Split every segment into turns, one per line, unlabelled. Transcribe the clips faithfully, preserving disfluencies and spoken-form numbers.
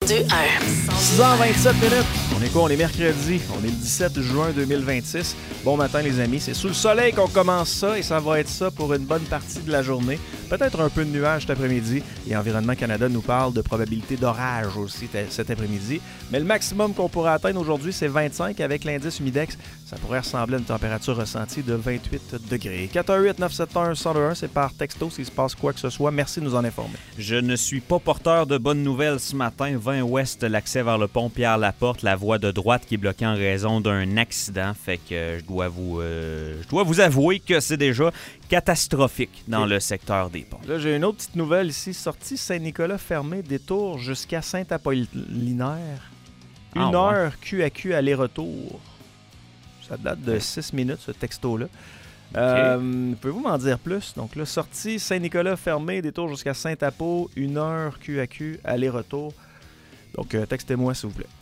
deux un.
six heures vingt-sept minutes. On est quoi? On est mercredi. On est le dix-sept juin deux mille vingt-six. Bon matin, les amis. C'est sous le soleil qu'on commence ça et ça va être ça pour une bonne partie de la journée. Peut-être un peu de nuages cet après-midi. Et Environnement Canada nous parle de probabilité d'orage aussi t- cet après-midi. Mais le maximum qu'on pourrait atteindre aujourd'hui, c'est vingt-cinq avec l'indice humidex. Ça pourrait ressembler à une température ressentie de vingt-huit degrés. quatre un huit neuf sept un un zéro un, c'est par texto s'il se passe quoi que ce soit. Merci de nous en informer.
Je ne suis pas porteur de bonnes nouvelles ce matin. vingt ouest, l'accès vers le pont Pierre-Laporte, la voie de droite qui est bloquée en raison d'un accident. Fait que euh, je dois vous euh, je dois vous avouer que c'est déjà catastrophique dans le secteur des ponts.
Là, j'ai une autre petite nouvelle ici. Sortie Saint-Nicolas fermé, détour jusqu'à Saint-Apollinaire.
Ah,
Une
ouais.
heure Q à Q aller-retour. Ça date de six minutes, ce texto-là. Euh, pouvez-vous m'en dire plus? Donc là, sortie Saint-Nicolas fermé, détour jusqu'à Saint-Apo, une heure Q à Q aller-retour. Donc, euh, textez-moi, s'il vous plaît.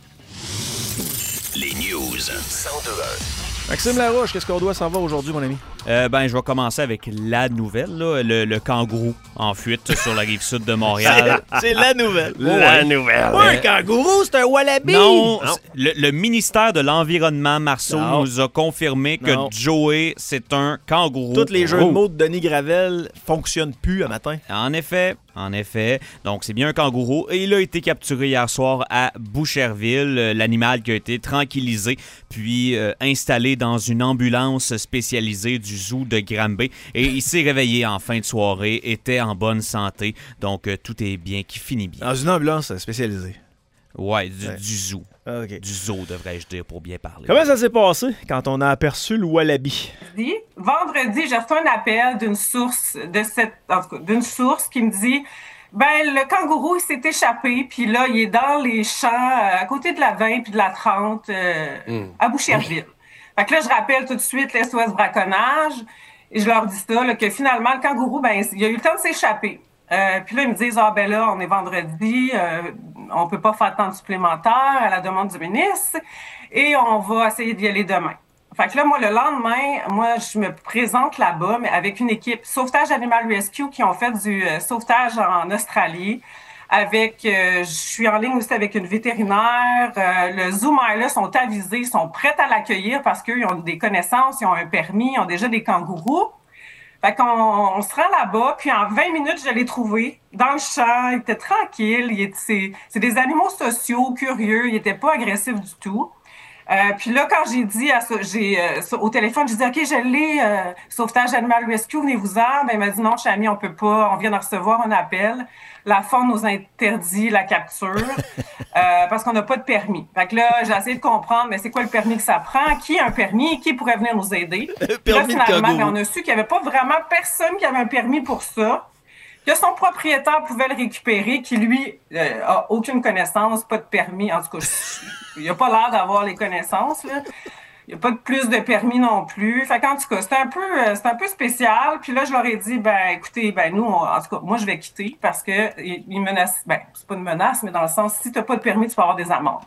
Les news. cent deux un.
Maxime Larouche, qu'est-ce qu'on doit savoir aujourd'hui, mon ami?
Euh, ben, je vais commencer avec la nouvelle, là, le, le kangourou en fuite sur la rive sud de Montréal.
C'est la nouvelle.
La
nouvelle. Pas un kangourou, c'est un wallaby.
Non,
Non.
c'est- Le, le ministère de l'Environnement, Marceau,
Non.
nous a confirmé que
Non.
Joey, c'est un kangourou.
Tous les jeux de
Oh.
mots de Denis Gravel fonctionnent plus à matin.
En effet, en effet. Donc, c'est bien un kangourou. Et il a été capturé hier soir à Boucherville. Euh, L'animal qui a été tranquillisé, puis euh, installé dans une ambulance spécialisée du zoo de Granby. Et il s'est réveillé en fin de soirée, était en bonne santé. Donc, euh, tout est bien, qui finit bien.
Dans une ambulance spécialisée.
Ouais, du,
Ouais.
du zoo.
Ah, OK.
Du zoo, devrais-je dire, pour bien parler.
Comment ça s'est passé quand on a aperçu le wallaby?
Vendredi, vendredi, j'ai reçu un appel d'une source de cette, en tout cas, d'une source qui me dit, ben le kangourou il s'est échappé, puis là il est dans les champs euh, à côté de la vingt puis de la trente euh, à Boucherville. Fait que là je rappelle tout de suite l'S O S braconnage et je leur dis ça là, que finalement le kangourou ben il a eu le temps de s'échapper. Euh, puis là ils me disent ah ben là on est vendredi, euh, on peut pas faire de temps supplémentaire à la demande du ministre et on va essayer d'y aller demain. Fait que là, moi, le lendemain, moi, je me présente là-bas, mais avec une équipe Sauvetage Animal Rescue qui ont fait du euh, sauvetage en Australie. Avec, euh, je suis en ligne aussi avec une vétérinaire. Euh, le Zoo Myla sont avisés, sont prêts à l'accueillir parce qu'ils ont des connaissances, ils ont un permis, ils ont déjà des kangourous. Fait qu'on on se rend là-bas, puis en vingt minutes, je l'ai trouvé dans le champ. Il était tranquille. Il était, c'est, c'est des animaux sociaux, curieux. Il était pas agressif du tout. Euh, puis là, quand j'ai dit à ça, j'ai, euh, ça, au téléphone, j'ai dit « OK, je l'ai, euh, Sauvetage Animal Rescue, venez-vous-en. » Ben, il m'a dit « Non, Chami, on peut pas. On vient de recevoir un appel. La faune nous interdit la capture euh, parce qu'on n'a pas de permis. » Fait que là, j'ai essayé de comprendre, mais c'est quoi le permis que ça prend? Qui a un permis? Qui pourrait venir nous aider? Puis là,
Permis de
finalement,
kangourou.
ben, on a su qu'il n'y avait pas vraiment personne qui avait un permis pour ça. Que son propriétaire pouvait le récupérer, qui lui euh, a aucune connaissance, pas de permis. En tout cas, je- il n'a pas l'air d'avoir les connaissances. Là. Il n'y a pas de plus de permis non plus. Fait qu'en tout cas, c'était un peu, euh, c'était un peu spécial. Puis là, je leur ai dit, ben écoutez, ben nous, on- en tout cas, moi, je vais quitter parce que ils ils menacent. Ben, c'est pas une menace, mais dans le sens, si tu n'as pas de permis, tu peux avoir des amendes.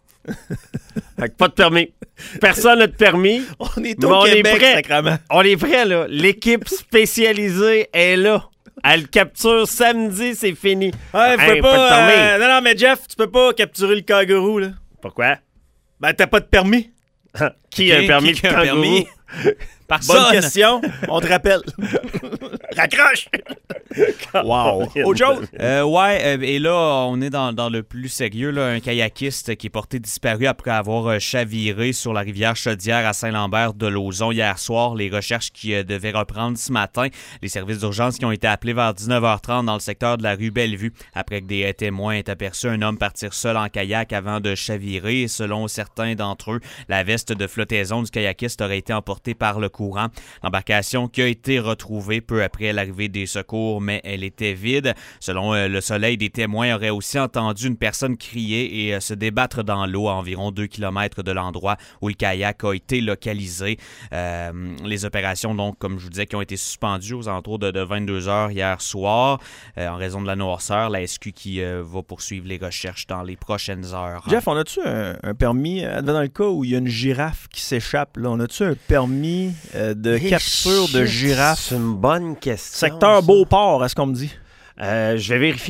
Fait que pas de permis. Personne n'a de permis.
On est
Mais
au
on est
Québec,
prêt.
sacrément.
On est prêt, là. L'équipe spécialisée est là. Elle capture samedi, c'est fini.
Ouais, faut
Hey,
pas,
pas de permis.
euh, non, non, mais Jeff, tu peux pas capturer le kangourou, là.
Pourquoi?
Ben, t'as pas de permis.
Qui a un
Qui-
permis
qui
de
a un
kangourou?
permis?
Bonne
Personne.
question. On te rappelle. Raccroche. Wow. Autre chose?
Euh, ouais, euh, et là, on est dans, dans le plus sérieux, là, un kayakiste qui est porté disparu après avoir euh, chaviré sur la rivière Chaudière à Saint-Lambert-de-Lauzon hier soir. Les recherches qui euh, devaient reprendre ce matin. Les services d'urgence qui ont été appelés vers dix-neuf heures trente dans le secteur de la rue Bellevue après que des euh, témoins aient aperçu un homme partir seul en kayak avant de chavirer. Selon certains d'entre eux, la veste de flottaison du kayakiste aurait été emportée par le courant. L'embarcation qui a été retrouvée peu après l'arrivée des secours, mais elle était vide. Selon euh, Le Soleil, des témoins auraient aussi entendu une personne crier et euh, se débattre dans l'eau à environ deux kilomètres de l'endroit où le kayak a été localisé. Euh, les opérations, donc, comme je vous disais, qui ont été suspendues aux alentours de, de vingt-deux heures hier soir euh, en raison de la noirceur. La S Q qui euh, va poursuivre les recherches dans les prochaines heures.
Jeff, on a-tu un, un permis, euh, dans le cas où il y a une girafe qui s'échappe, là, on a-tu un permis euh, de
Hey,
capture de
shit,
girafe?
C'est une bonne question.
Secteur
ça.
Beauport, est-ce qu'on me dit?
Euh, je vais vérifier.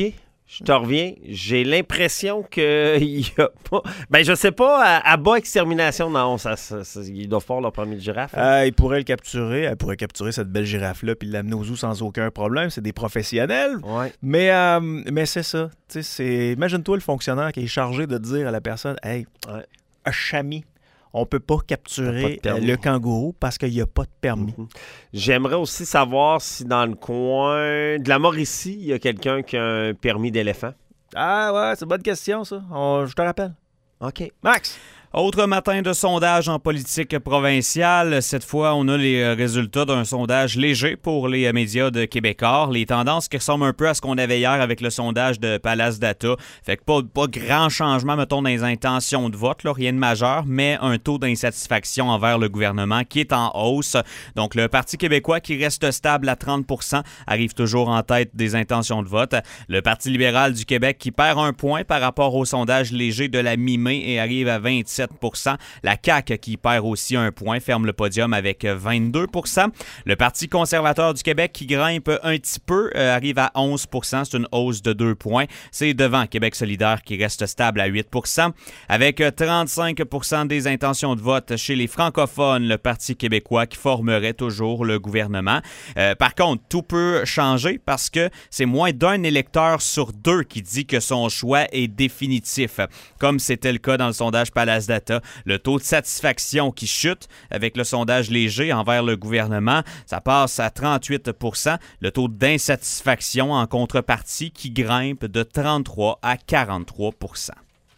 Je te reviens. J'ai l'impression qu'il y a pas... Ben, je sais pas, à, à bas extermination, non, ça, ça, ça, ils doivent faire leur permis de girafe. Hein?
Euh, ils pourraient le capturer. Elle pourrait capturer cette belle girafe-là puis l'amener au zoo sans aucun problème. C'est des professionnels.
Ouais.
Mais, euh, mais c'est ça. C'est... Imagine-toi le fonctionnaire qui est chargé de dire à la personne « Hey,
Ouais.
un chami, on peut pas capturer
pas de
le kangourou parce qu'il n'y a pas de permis.
Mm-hmm. » J'aimerais aussi savoir si dans le coin de la Mauricie, il y a quelqu'un qui a un permis d'éléphant.
Ah ouais, c'est une bonne question, ça. On- je te rappelle.
OK.
Max!
Autre matin de sondage en politique provinciale. Cette fois, on a les résultats d'un sondage léger pour les médias de Québécois. Les tendances qui ressemblent un peu à ce qu'on avait hier avec le sondage de Palace Data. Fait que pas, pas grand changement, mettons, dans les intentions de vote, là, rien de majeur, mais un taux d'insatisfaction envers le gouvernement qui est en hausse. Donc, le Parti québécois qui reste stable à trente pour cent arrive toujours en tête des intentions de vote. Le Parti libéral du Québec qui perd un point par rapport au sondage léger de la mi-mai et arrive à vingt-sept pour cent. La C A Q qui perd aussi un point, ferme le podium avec vingt-deux pour cent. Le Parti conservateur du Québec qui grimpe un petit peu, euh, arrive à onze pour cent. C'est une hausse de deux points. C'est devant Québec solidaire qui reste stable à huit pour cent. Avec trente-cinq pour cent des intentions de vote chez les francophones, le Parti québécois qui formerait toujours le gouvernement. Euh, par contre, tout peut changer parce que c'est moins d'un électeur sur deux qui dit que son choix est définitif. Comme c'était le cas dans le sondage Palace Data, le taux de satisfaction qui chute avec le sondage léger envers le gouvernement, ça passe à trente-huit pour cent. Le taux d'insatisfaction en contrepartie qui grimpe de trente-trois à quarante-trois pour cent.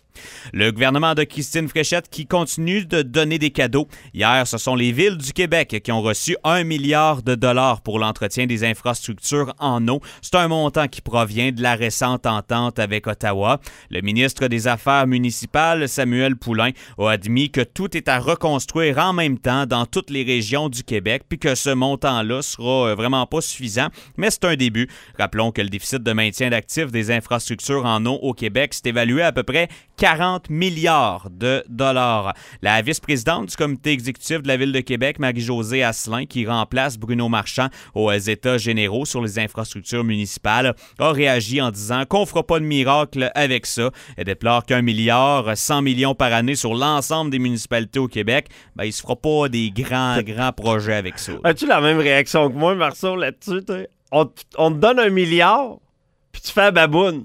Le gouvernement de Christine Fréchette qui continue de donner des cadeaux. Hier, ce sont les villes du Québec qui ont reçu un milliard de dollars pour l'entretien des infrastructures en eau. C'est un montant qui provient de la récente entente avec Ottawa. Le ministre des Affaires municipales, Samuel Poulin, a admis que tout est à reconstruire en même temps dans toutes les régions du Québec puis que ce montant-là sera vraiment pas suffisant, mais c'est un début. Rappelons que le déficit de maintien d'actifs des infrastructures en eau au Québec s'est évalué à peu près quarante milliards de dollars. La vice-présidente du comité exécutif de la Ville de Québec, Marie-Josée Asselin, qui remplace Bruno Marchand aux États généraux sur les infrastructures municipales, a réagi en disant qu'on ne fera pas de miracle avec ça. Elle déplore qu'un milliard, cent millions par année sur l'ensemble des municipalités au Québec, ben, il ne se fera pas des grands, grands projets avec ça.
As-tu la même réaction que moi, Marceau, là-dessus? Toi? On, t- on te donne un milliard, puis tu fais un baboune.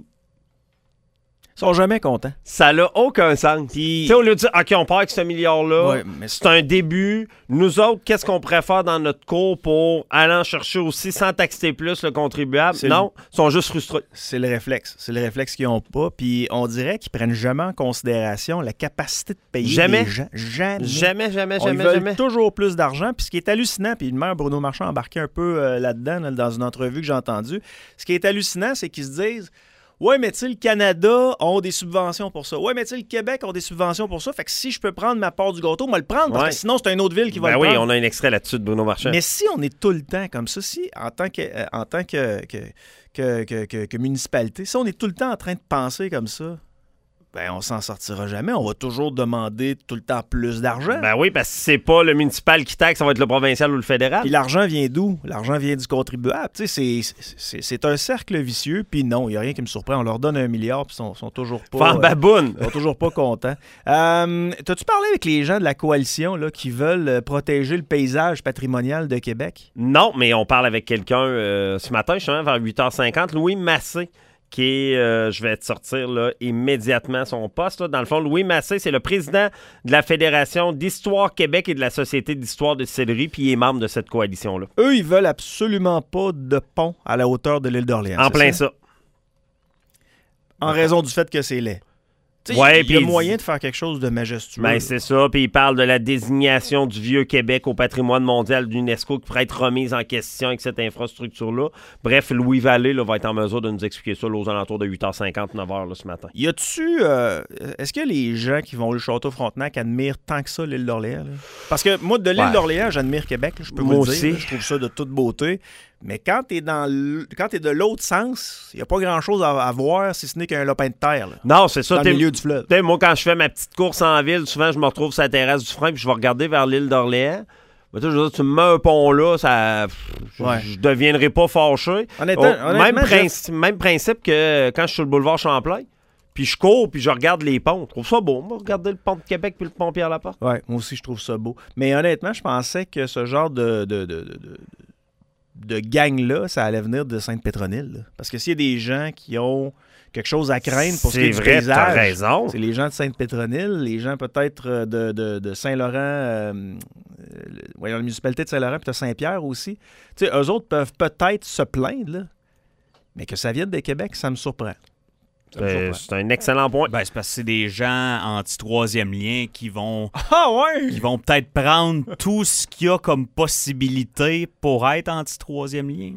Ils sont jamais contents.
Ça n'a aucun sens.
Puis-
Tu sais, au lieu de dire, OK, on part avec ce milliard-là,
Ouais, mais
c'est un début. Nous autres, qu'est-ce qu'on pourrait faire dans notre cours pour aller en chercher aussi sans taxer plus le contribuable?
C'est
Non, ils sont juste frustrés.
C'est le réflexe. C'est le réflexe qu'ils n'ont pas. Puis on dirait qu'ils prennent jamais en considération la capacité de payer
Jamais.
les gens. Jamais.
Jamais, jamais,
On
jamais,
veut
jamais.
toujours plus d'argent. Puis ce qui est hallucinant, puis le maire Bruno Marchand a embarqué un peu euh, là-dedans, là, dans une entrevue que j'ai entendue. Ce qui est hallucinant, c'est qu'ils se disent ouais, mais tu sais, le Canada ont des subventions pour ça. Ouais, mais tu sais, le Québec ont des subventions pour ça. Fait que si je peux prendre ma part du gâteau, moi le prendre, parce
Ouais.
que sinon, c'est une autre ville qui va
Ben
le
oui,
prendre.
on a un extrait là-dessus de Bruno Marchand.
Mais si on est tout le temps comme ça, si en tant que, euh, en tant que, que, que, que, que- que municipalité, si on est tout le temps en train de penser comme ça, ben on s'en sortira jamais. On va toujours demander tout le temps plus d'argent.
Ben oui, parce que c'est pas le municipal qui taxe, ça va être le provincial ou le fédéral.
Puis l'argent vient d'où? L'argent vient du contribuable. Tu sais, c'est, c'est, c'est un cercle vicieux. Puis non, il n'y a rien qui me surprend. On leur donne un milliard, puis ils sont, sont toujours pas...
Faire
euh,
baboune.
Ils sont toujours pas contents. Euh, T'as-tu parlé avec les gens de la coalition là, qui veulent euh, protéger le paysage patrimonial de Québec?
Non, mais on parle avec quelqu'un euh, ce matin, justement, vers huit heures cinquante, Louis Massé, qui est, euh, je vais te sortir là, immédiatement son poste. Là. Dans le fond, Louis Massé, c'est le président de la Fédération d'Histoire Québec et de la Société d'Histoire de Sillery, puis il est membre de cette coalition-là.
Eux, ils veulent absolument pas de pont à la hauteur de l'île d'Orléans.
En
c'est
plein
ça?
ça.
En raison du fait que c'est laid. Tu sais,
Ouais,
il y a
puis-
moyen de faire quelque chose de majestueux.
Ben, c'est ça. Puis il parle de la désignation du Vieux-Québec au patrimoine mondial de l'UNESCO qui pourrait être remise en question avec cette infrastructure-là. Bref, Louis Vallée là, va être en mesure de nous expliquer ça là, aux alentours de huit heures cinquante, neuf heures là, ce matin.
Y a-tu... euh, est-ce que les gens qui vont au Château Frontenac admirent tant que ça l'île d'Orléans? Là? Parce que moi, de l'île
Ouais.
d'Orléans, j'admire Québec, là, je peux
Moi
vous le
aussi.
dire. là. Je trouve ça de toute beauté. Mais quand t'es dans le... quand t'es de l'autre sens, il n'y a pas grand-chose à, à voir si ce n'est qu'un lopin de terre. Là,
Non, c'est ça.
dans
t'es-
le milieu du fleuve.
t'sais, moi, quand je fais ma petite course en ville, souvent, je me retrouve sur la terrasse du frein puis je vais regarder vers l'île d'Orléans. Mais tu, je veux dire, tu me mets un pont là, ça, je,
Ouais.
je deviendrai pas fâché.
Honnêtement,
Oh,
honnêtement,
même,
je-
principe, même principe que quand je suis sur le boulevard Champlain, puis je cours, puis je regarde les ponts. Je trouve ça beau. Moi, regarder le pont de Québec puis le pont Pierre-Laporte.
Ouais, moi aussi, je trouve ça beau. Mais honnêtement, je pensais que ce genre de, de, de, de, de- de gang-là, ça allait venir de Sainte-Pétronille. là. Parce que s'il y a des gens qui ont quelque chose à craindre pour ce qui est
C'est
du
vrai, t'as
paysage,
raison.
c'est les gens de Sainte-Pétronille, les gens peut-être euh, de, de, de Saint-Laurent, euh, euh, le- voyons, la municipalité de Saint-Laurent, puis de Saint-Pierre aussi. Tu sais, eux autres peuvent peut-être se plaindre, là, mais que ça vienne de Québec, ça me surprend. Ça me
Euh,
surprend.
c'est un excellent point.
Ben, c'est parce que c'est des gens anti-troisième lien qui vont,
Ah ouais!
qui vont peut-être prendre tout ce qu'il y a comme possibilité pour être anti-troisième lien.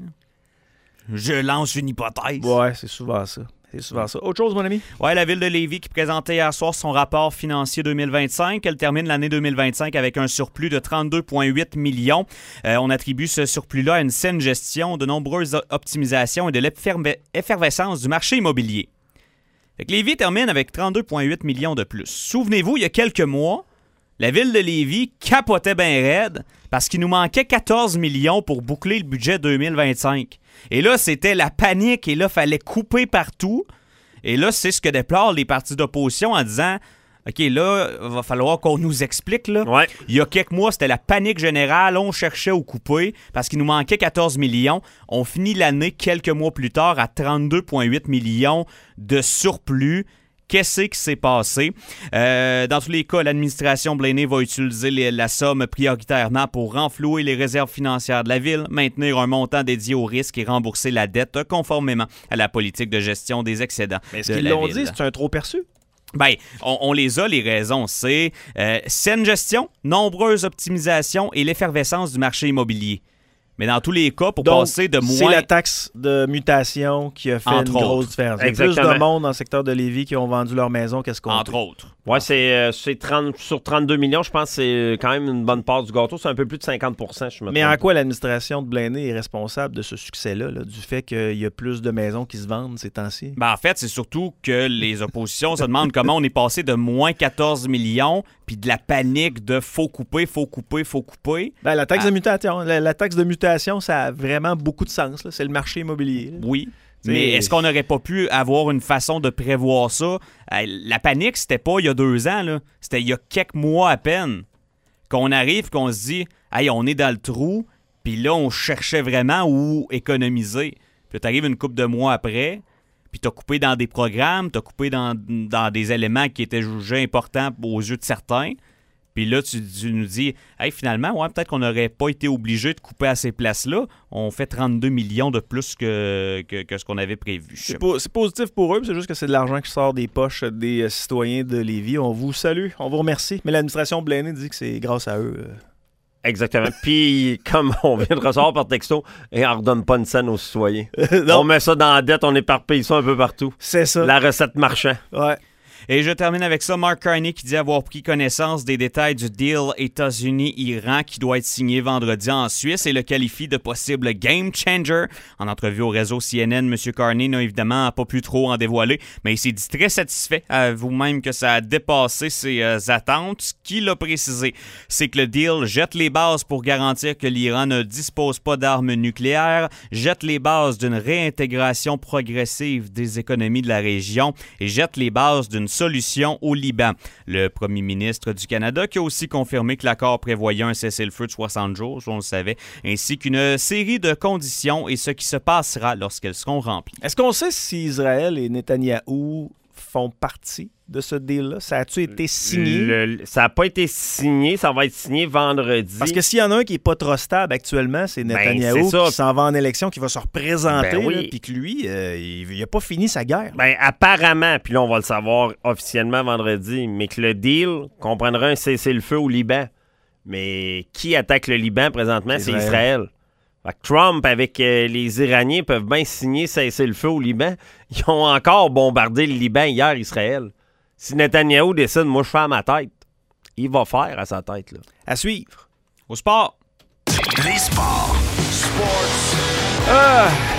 Je lance une hypothèse.
Ouais, c'est souvent ça. C'est souvent ça. Autre chose, mon ami?
Ouais, la ville de Lévis qui présentait hier soir son rapport financier deux mille vingt-cinq. Elle termine l'année deux mille vingt-cinq avec un surplus de trente-deux virgule huit millions. Euh, on attribue ce surplus-là à une saine gestion, de nombreuses optimisations et de l'effervescence du marché immobilier. Fait que Lévis termine avec trente-deux virgule huit millions de plus. Souvenez-vous, il y a quelques mois, la ville de Lévis capotait bien raide parce qu'il nous manquait quatorze millions pour boucler le budget deux mille vingt-cinq. Et là, c'était la panique et là, il fallait couper partout. Et là, c'est ce que déplorent les partis d'opposition en disant « OK, là, il va falloir qu'on nous explique. » là.
Ouais.
Il y a quelques mois, c'était la panique générale. On cherchait où couper parce qu'il nous manquait quatorze millions. On finit l'année quelques mois plus tard à trente-deux virgule huit millions de surplus. Qu'est-ce qui s'est passé? Euh, dans tous les cas, l'administration Blaney va utiliser les- la somme prioritairement pour renflouer les réserves financières de la ville, maintenir un montant dédié au risque et rembourser la dette conformément à la politique de gestion des excédents.
Mais est-ce
de
qu'ils
la
l'ont
ville.
dit? C'est un trop perçu?
Ben, on, on les a, les raisons. C'est euh, saine gestion, nombreuses optimisations et l'effervescence du marché immobilier. Mais dans tous les cas, pour
Donc,
passer de
c'est
moins...
la taxe de mutation qui a fait
Entre
une grosse
autres.
différence. Il y a plus
Exactement.
de monde dans le secteur de Lévis qui ont vendu leur maison qu'est-ce qu'on
Entre autres.
Ouais, c'est, euh, c'est trente, sur trente-deux millions, je pense que c'est quand même une bonne part du gâteau. C'est un peu plus de cinquante pour cent, je me
Mais
trompe.
en quoi l'administration de Blaney est responsable de ce succès-là, là, du fait qu'il y a plus de maisons qui se vendent ces temps-ci?
Ben, en fait, c'est surtout que les oppositions se demandent comment on est passé de moins quatorze millions puis de la panique de faut couper, faut couper, faut couper.
Ben, la taxe
Ah.
de mutation, la, la taxe de mutation, ça a vraiment beaucoup de sens. là. C'est le marché immobilier. là.
Oui.
C'est-
Mais est-ce qu'on n'aurait pas pu avoir une façon de prévoir ça? Euh, La panique, c'était pas il y a deux ans, là. C'était il y a quelques mois à peine qu'on arrive, qu'on se dit « Hey, on est dans le trou », puis là, on cherchait vraiment où économiser. Puis tu arrives une couple de mois après, puis t'as coupé dans des programmes, t'as coupé dans, dans des éléments qui étaient jugés importants aux yeux de certains. Puis là, tu, tu nous dis, hey, finalement, ouais, peut-être qu'on n'aurait pas été obligé de couper à ces places-là. On fait trente-deux millions de plus que, que, que ce qu'on avait prévu.
C'est, po- c'est positif pour eux, c'est juste que c'est de l'argent qui sort des poches des euh, citoyens de Lévis. On vous salue, on vous remercie. Mais l'administration Blaney dit que c'est grâce à eux. euh.
Exactement. Puis, comme on vient de recevoir par texto, et on ne redonne pas une scène aux citoyens.
Non.
On met ça dans la dette, on éparpille ça un peu partout.
C'est ça.
La recette marchand.
Ouais.
Et je termine avec ça, Mark Carney qui dit avoir pris connaissance des détails du deal États-Unis-Iran qui doit être signé vendredi en Suisse et le qualifie de possible game changer. En entrevue au réseau C N N, M. Carney n'a évidemment pas pu trop en dévoiler, mais il s'est dit très satisfait, vous-même, que ça a dépassé ses euh, attentes. Ce qu'il a précisé, c'est que le deal jette les bases pour garantir que l'Iran ne dispose pas d'armes nucléaires, jette les bases d'une réintégration progressive des économies de la région et jette les bases d'une solution au Liban. Le premier ministre du Canada qui a aussi confirmé que l'accord prévoyait un cessez-le-feu de soixante jours, on le savait, ainsi qu'une série de conditions et ce qui se passera lorsqu'elles seront remplies.
Est-ce qu'on sait si Israël et Netanyahou font partie de ce deal-là? Ça a-tu été signé?
Le- ça n'a pas été signé, ça va être signé vendredi.
Parce que s'il y en a un qui n'est pas trop stable actuellement, c'est
Ben,
Netanyahou
c'est ça.
qui s'en va en élection, qui va se représenter,
Ben oui.
là, puis que lui, euh, il n'a pas fini sa guerre.
Ben, apparemment, puis là, on va le savoir officiellement vendredi, mais que le deal comprendra un cessez-le-feu au Liban. Mais qui attaque le Liban présentement?
C'est
C'est
Israël.
Israël. Fait que Trump, avec euh, les Iraniens, peuvent bien signer cessez-le-feu au Liban. Ils ont encore bombardé le Liban hier, Israël. Si Netanyahou décide, moi, je fais à ma tête, il va faire à sa tête, là.
À suivre.
Au sport!
Les sports.
Ah,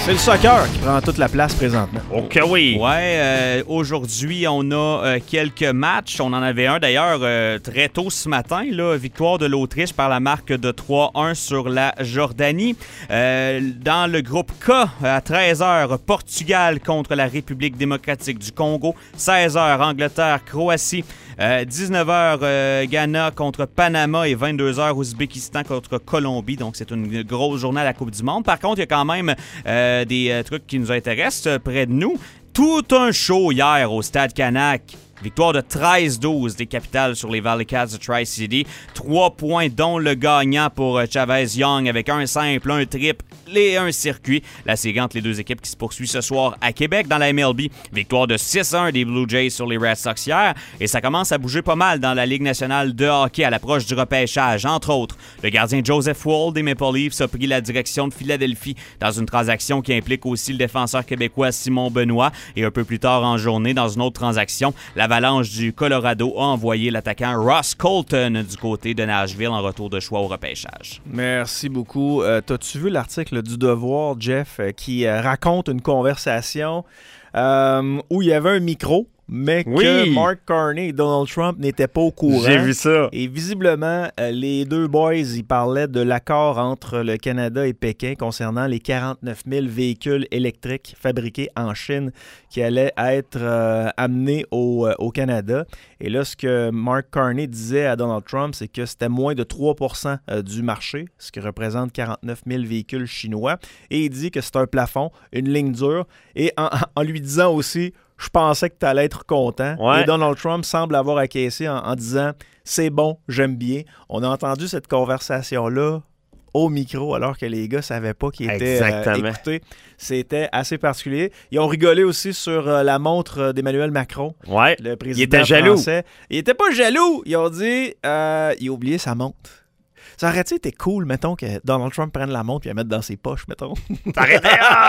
C'est le soccer qui prend toute la place présentement.
Ok, oui.
Ouais, euh, aujourd'hui, on a euh, quelques matchs. On en avait un d'ailleurs euh, très tôt ce matin. Là, victoire de l'Autriche par la marque de trois un sur la Jordanie. Euh, dans le groupe K, à treize heures, Portugal contre la République démocratique du Congo. seize heures, Angleterre, Croatie. Euh, dix-neuf heures, euh, Ghana contre Panama et vingt-deux heures, Ouzbékistan contre Colombie. Donc, c'est une grosse journée à la Coupe du Monde. Par contre, il y a quand même euh, des euh, trucs qui nous intéressent euh, près de nous. Tout un show hier au Stade Canac. Victoire de treize douze des Capitals sur les Valley Cats de Tri-City. Trois points, dont le gagnant pour Chavez Young avec un simple, un triple et un circuit. La série entre les deux équipes qui se poursuit ce soir à Québec dans la M L B. Victoire de six un des Blue Jays sur les Red Sox hier. Et ça commence à bouger pas mal dans la Ligue nationale de hockey à l'approche du repêchage. Entre autres, le gardien Joseph Woll des Maple Leafs a pris la direction de Philadelphie dans une transaction qui implique aussi le défenseur québécois Simon Benoît. Et un peu plus tard en journée, dans une autre transaction, l'Avalanche du Colorado a envoyé l'attaquant Ross Colton du côté de Nashville en retour de choix au repêchage.
Merci beaucoup. Euh, t'as-tu vu l'article du Devoir, Jeff, euh, qui euh, raconte une conversation euh, où il y avait un micro, mais
oui.
que Mark Carney et Donald Trump n'étaient pas au courant.
J'ai vu ça.
Et visiblement, euh, les deux boys, ils parlaient de l'accord entre le Canada et Pékin concernant les quarante-neuf mille véhicules électriques fabriqués en Chine qui allaient être euh, amenés au, euh, au Canada. Et là, ce que Mark Carney disait à Donald Trump, c'est que c'était moins de trois pour cent du marché, ce qui représente quarante-neuf mille véhicules chinois. Et il dit que c'est un plafond, une ligne dure. Et en, en lui disant aussi... Je pensais que tu allais être content.
Ouais.
Et Donald Trump semble avoir acquiescé en, en disant « C'est bon, j'aime bien ». On a entendu cette conversation-là au micro alors que les gars ne savaient pas qu'ils étaient euh, écoutés. C'était assez particulier. Ils ont rigolé aussi sur euh, la montre d'Emmanuel Macron,
ouais.
le président
Il était jaloux.
français. Il était pas jaloux. Ils ont dit euh, il a oublié sa montre. Ça aurait-tu été cool, mettons, que Donald Trump prenne la montre et la mette dans ses poches, mettons.
Ça aurait été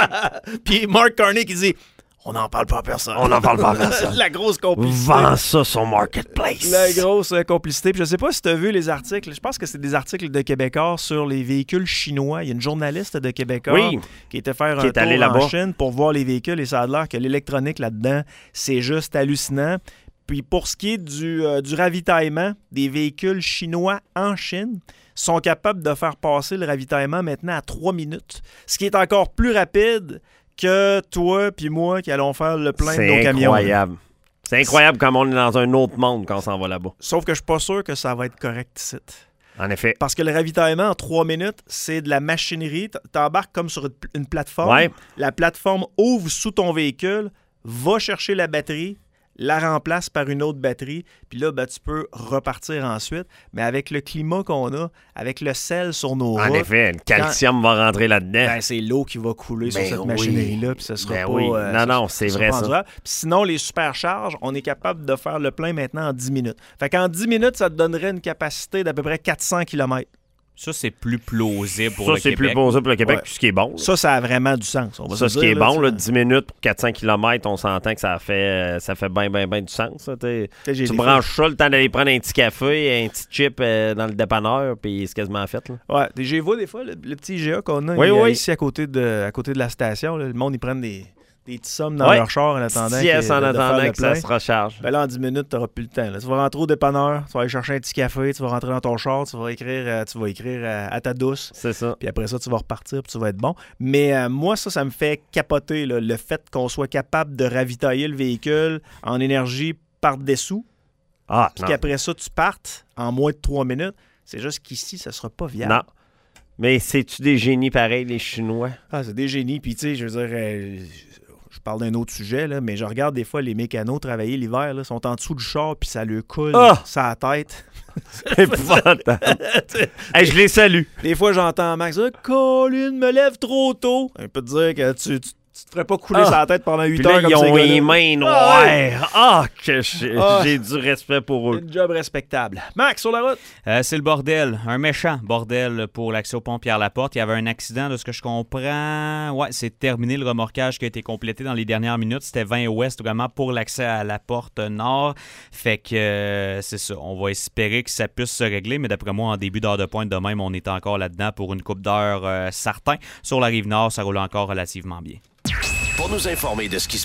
Puis Mark Carney qui dit on n'en parle pas à personne.
On n'en parle pas à personne.
La grosse complicité.
Vends ça sur Marketplace.
La grosse euh, complicité. Puis je sais pas si tu as vu les articles. Je pense que c'est des articles de Québécois sur les véhicules chinois. Il y a une journaliste de Québécois
oui.
qui était faire
qui
un
est allé
tour
là-bas.
en Chine pour voir les véhicules et ça a l'air que l'électronique là-dedans, c'est juste hallucinant. Puis pour ce qui est du, euh, du ravitaillement des véhicules chinois en Chine, sont capables de faire passer le ravitaillement maintenant à trois minutes. Ce qui est encore plus rapide que toi puis moi qui allons faire le plein de nos camions.
C'est incroyable. C'est incroyable comme on est dans un autre monde quand on s'en va là-bas.
Sauf que je suis pas sûr que ça va être correct ici.
En effet.
Parce que le ravitaillement en trois minutes, c'est de la machinerie. T'embarques comme sur une plateforme.
Ouais.
La plateforme ouvre sous ton véhicule, va chercher la batterie, la remplace par une autre batterie, puis là, ben, tu peux repartir ensuite. Mais avec le climat qu'on a, avec le sel sur nos
en
routes...
En effet, le calcium quand... va rentrer là-dedans.
Ben, c'est l'eau qui va couler ben sur cette
oui.
machinerie-là, puis ça sera
ben
pas...
Oui.
Euh,
non,
ça,
non, c'est
ça
vrai ça.
Puis sinon, les supercharges, on est capable de faire le plein maintenant en dix minutes. Fait qu'en dix minutes, ça te donnerait une capacité d'à peu près quatre cents kilomètres.
Ça, c'est plus plausible pour
ça,
le
c'est
Québec.
plus plausible pour le Québec,
ouais.
puis ce qui est bon. Là.
Ça, ça a vraiment du sens. On va
ça,
se
ce qui
dire,
est
là,
bon, là,
ça...
dix minutes pour quatre cents kilomètres, on s'entend que ça fait ça fait bien, bien, bien du sens. Ça, tu branches ça, le temps d'aller prendre un petit café, un petit chip euh, dans le dépanneur, puis c'est quasiment fait. Là.
Ouais, des G V A, des fois, le, le petit I G A qu'on a
oui,
il,
oui.
ici à côté de, à côté de la station, là, le monde, ils prennent des... des petites sommes dans
ouais.
leur char en attendant,
yes,
que,
en
de,
attendant
de
que ça se recharge.
Ben là, en dix minutes, tu n'auras plus le temps. Là. Tu vas rentrer au dépanneur, tu vas aller chercher un petit café, tu vas rentrer dans ton char, tu vas écrire, euh, tu vas écrire euh, à ta douce.
C'est ça.
Puis après ça, tu vas repartir puis tu vas être bon. Mais euh, moi, ça, ça me fait capoter là, le fait qu'on soit capable de ravitailler le véhicule en énergie par-dessous.
Ah,
puis qu'après ça, tu partes en moins de trois minutes. C'est juste qu'ici, ça ne sera pas viable.
Non. Mais c'est-tu des génies pareils, les Chinois?
Ah, c'est des génies. Puis tu sais, je veux dire... Euh, je parle d'un autre sujet, là, mais je regarde des fois les mécanos travailler l'hiver, là, sont en dessous du char, puis ça lui coule
oh!
sa tête.
C'est épouvantable. Hey, je les salue.
Des fois, j'entends Max dire « Colin, me lève trop tôt ». On peut te dire que tu, tu Tu te ferais pas couler
Ah.
sur la tête pendant huit
Puis là,
heures comme
ils
ces
ont
gars-là.
les mains
Ah, ouais.
noires. Ah, que j'ai
Ah.
j'ai du respect pour eux.
Une job respectable. Max, sur la route.
Euh, c'est le bordel, un méchant bordel pour l'accès au pont Pierre-Laporte. Il y avait un accident, de ce que je comprends. Ouais, c'est terminé le remorquage qui a été complété dans les dernières minutes. C'était vingt ouest, vraiment, pour l'accès à la porte nord. Fait que euh, c'est ça. On va espérer que ça puisse se régler, mais d'après moi, en début d'heure de pointe de même, on est encore là-dedans pour une couple d'heures euh, certain. Sur la rive nord, ça roule encore relativement bien.
Pour nous informer de ce qui se